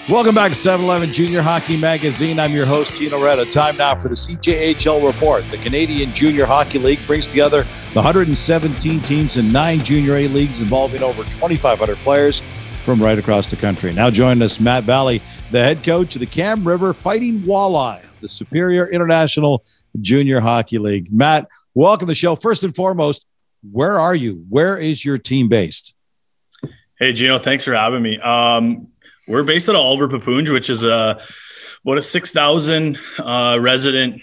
Welcome back to 7-Eleven Junior Hockey Magazine. I'm your host, Gino Retta. Time now for the CJHL Report. The Canadian Junior Hockey League brings together the 117 teams in 9 Junior A leagues involving over 2,500 players from right across the country. Now joining us, Matt Valley, the head coach of the Cam River Fighting Walleye, the Superior International Junior Hockey League. Matt, welcome to the show. First and foremost, where are you? Where is your team based? Hey, Gino, thanks for having me. We're based out of Oliver Papoonge, which is about a 6,000 resident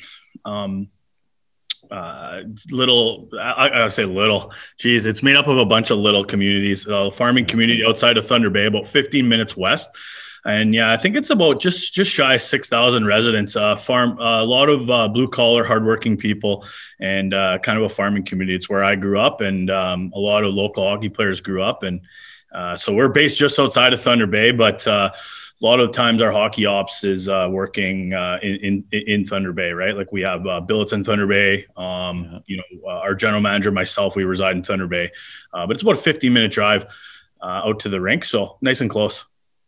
little. I say little. Geez, it's made up of a bunch of little communities. Farming community outside of Thunder Bay, about 15 minutes west. And yeah, I think it's about just shy of 6,000 residents. Farm a lot of blue collar, hardworking people, and kind of a farming community. It's where I grew up, and a lot of local hockey players grew up, and. So we're based just outside of Thunder Bay, but a lot of the times our hockey ops is working in Thunder Bay, right? Like we have billets in Thunder Bay. Our general manager, myself, we reside in Thunder Bay, but it's about a 15-minute drive out to the rink, so nice and close.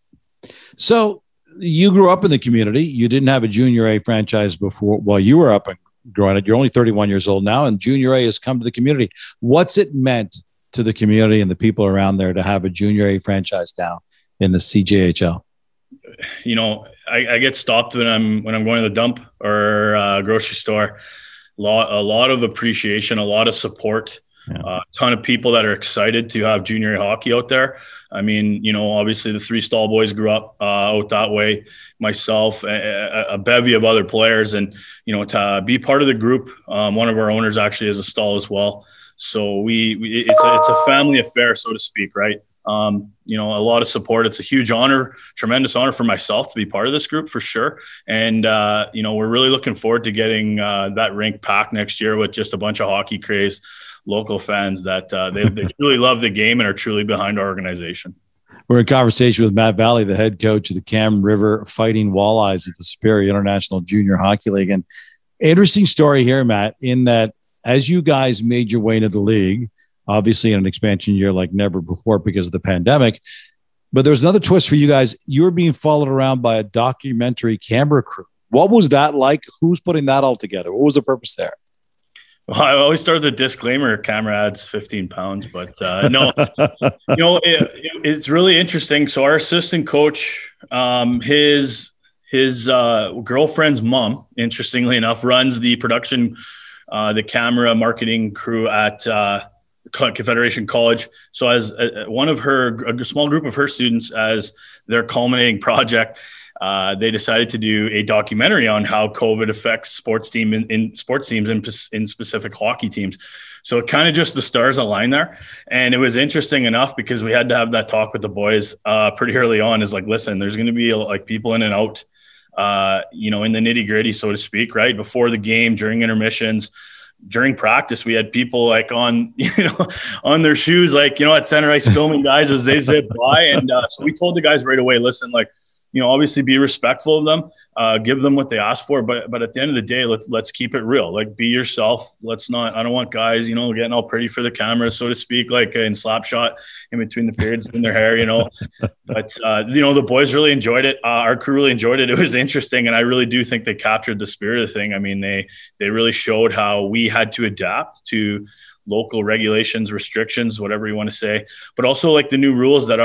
So you grew up in the community. You didn't have a Junior A franchise before while you were up and growing up. You're only 31 years old now, and Junior A has come to the community. What's it meant to the community and the people around there to have a Junior A franchise now in the CJHL? You know, I get stopped when I'm going to the dump or grocery store. A lot of appreciation, a lot of support, a ton of people that are excited to have Junior A hockey out there. I mean, you know, obviously the 3 Stall boys grew up out that way. Myself, a bevy of other players, and you know, to be part of the group. One of our owners actually is a Stall as well. So it's a family affair, so to speak, right? You know, a lot of support. It's a huge honor, tremendous honor for myself to be part of this group for sure. And, you know, we're really looking forward to getting that rink packed next year with just a bunch of hockey crazed local fans that they really love the game and are truly behind our organization. We're in conversation with Matt Valley, the head coach of the Cam River Fighting Walleyes at the Superior International Junior Hockey League. And interesting story here, Matt, in that as you guys made your way into the league, obviously in an expansion year like never before because of the pandemic, but there was another twist for you guys. You were being followed around by a documentary camera crew. What was that like? Who's putting that all together? What was the purpose there? Well, I always start with the disclaimer, camera adds 15 pounds, but no, you know, it's really interesting. So our assistant coach, his girlfriend's mom, interestingly enough, runs the production the camera marketing crew at Confederation College. So as a small group of her students, as their culminating project, they decided to do a documentary on how COVID affects sports teams in specific hockey teams. So it kind of just the stars aligned there. And it was interesting enough because we had to have that talk with the boys pretty early on. Is like, listen, there's going to be like people in and out, you know, in the nitty gritty, so to speak, right? Before the game, during intermissions, during practice, we had people like on their shoes, like, you know, at center ice filming guys as they zip by. And so we told the guys right away, listen, like, you know, obviously be respectful of them, give them what they asked for. But at the end of the day, let's keep it real. Like, be yourself. I don't want guys, you know, getting all pretty for the camera, so to speak, like in slap shot in between the periods in their hair, you know. But, you know, the boys really enjoyed it. Our crew really enjoyed it. It was interesting. And I really do think they captured the spirit of the thing. I mean, they really showed how we had to adapt to local regulations, restrictions, whatever you want to say, but also like the new rules that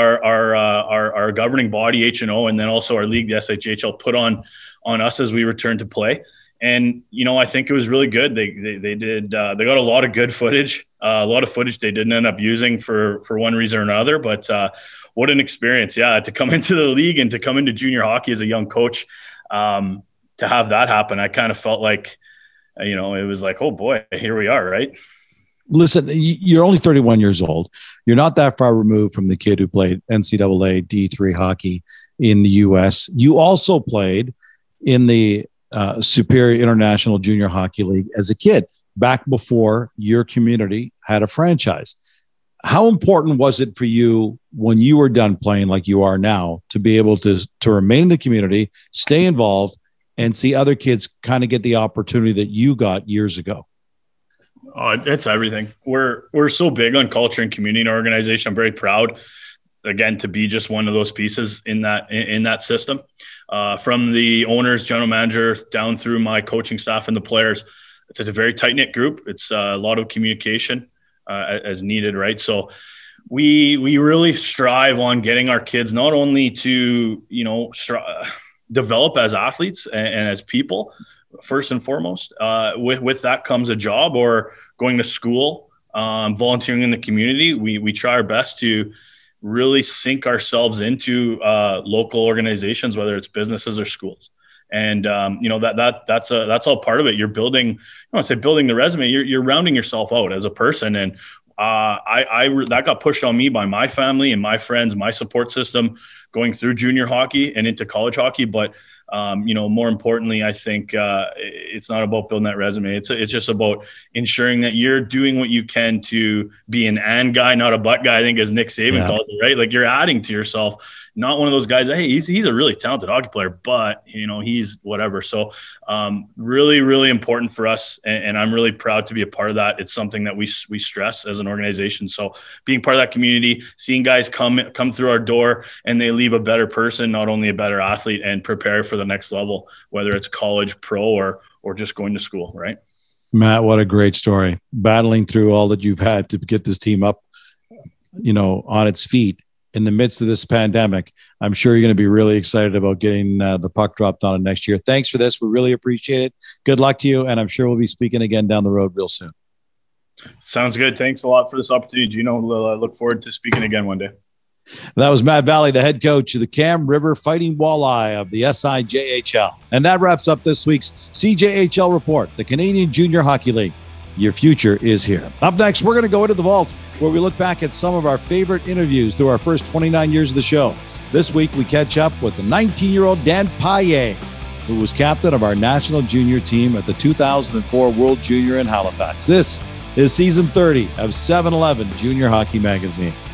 our governing body, H&O, and then also our league, the SHHL, put on us as we return to play. And, you know, I think it was really good. They got a lot of good footage, a lot of footage they didn't end up using for one reason or another, but what an experience. Yeah. To come into the league and to come into junior hockey as a young coach, to have that happen, I kind of felt like, you know, it was like, oh boy, here we are. Right. Listen, you're only 31 years old. You're not that far removed from the kid who played NCAA D3 hockey in the U.S. You also played in the Superior International Junior Hockey League as a kid, back before your community had a franchise. How important was it for you when you were done playing like you are now to be able to remain in the community, stay involved, and see other kids kind of get the opportunity that you got years ago? It's everything. We're so big on culture and community in our organization. I'm very proud again, to be just one of those pieces in that system, from the owners, general manager, down through my coaching staff and the players. It's a very tight knit group. It's a lot of communication as needed, right? So we really strive on getting our kids not only to develop as athletes and as people first and foremost. With that comes a job or going to school, volunteering in the community. We try our best to really sink ourselves into local organizations, whether it's businesses or schools. And that's all part of it. You're building, I don't want to say building the resume. You're rounding yourself out as a person. And that got pushed on me by my family and my friends, my support system, going through junior hockey and into college hockey. But more importantly, I think it's not about building that resume. It's just about ensuring that you're doing what you can to be an and guy, not a but guy, I think, as Nick Saban calls it, right? Like, you're adding to yourself, not one of those guys that, hey, he's a really talented hockey player, but he's whatever. So really, really important for us. And I'm really proud to be a part of that. It's something that we stress as an organization. So being part of that community, seeing guys come through our door and they leave a better person, not only a better athlete, and prepare for the next level, whether it's college, pro, or just going to school, right? Matt, what a great story. Battling through all that you've had to get this team up, on its feet in the midst of this pandemic. I'm sure you're going to be really excited about getting the puck dropped on it next year. Thanks for this. We really appreciate it. Good luck to you. And I'm sure we'll be speaking again down the road real soon. Sounds good. Thanks a lot for this opportunity, Gino. Look forward to speaking again one day. That was Matt Valley, the head coach of the Cam River Fighting Walleye of the SIJHL. And that wraps up this week's CJHL Report, the Canadian Junior Hockey League. Your future is here. Up next, we're going to go into the vault, where we look back at some of our favorite interviews through our first 29 years of the show. This week, we catch up with the 19-year-old Dan Paille, who was captain of our national junior team at the 2004 World Junior in Halifax. This is season 30 of 7-Eleven Junior Hockey Magazine.